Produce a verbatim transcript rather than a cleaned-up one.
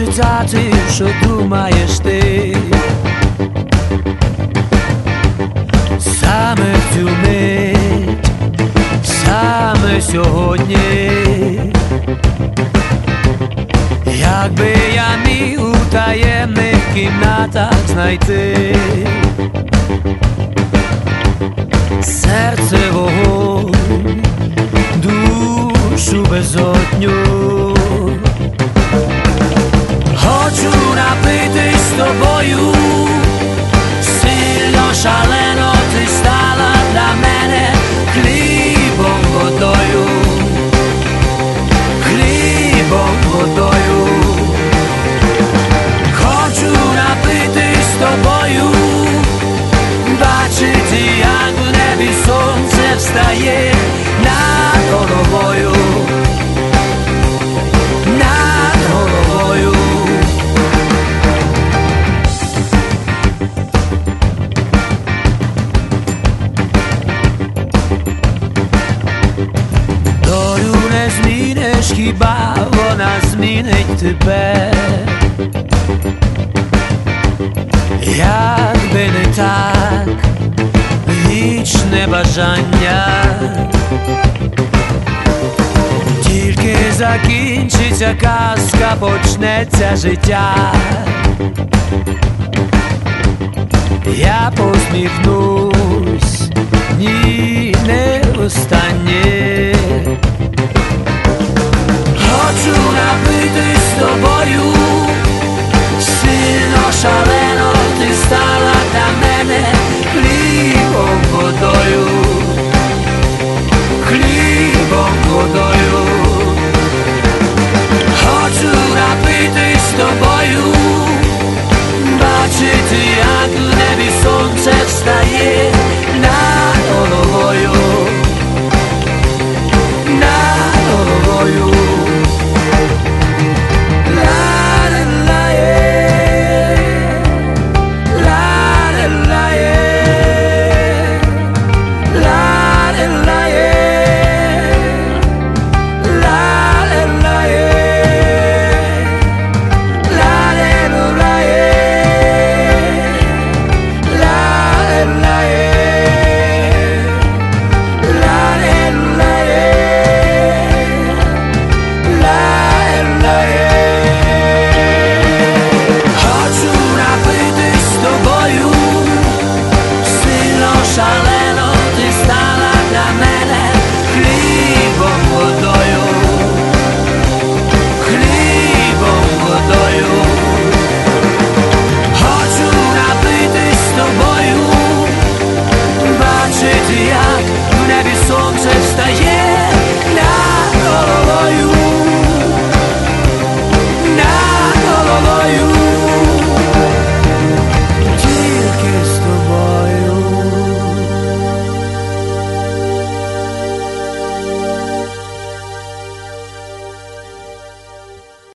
читати, що думаєш ти. Саме в цю мить, саме сьогодні, якби я міг у таємних кімнатах знайти серце вогонь, душу безодню. Хочу напитись з тобою, сильно, шалено ти стала для мене хлібом, водою, хлібом, водою. Хочу напитись з тобою, бачити, як в небі сонце встає над головою, над головою. Долю не зміниш, хіба вона змінить тебе? Якби не так, вічне бажання, тільки закінчиться казка, почнеться життя. Я посміхнусь, ні, не останнє. Хочу напитись з тобою, сильно, шалено ти стала для мене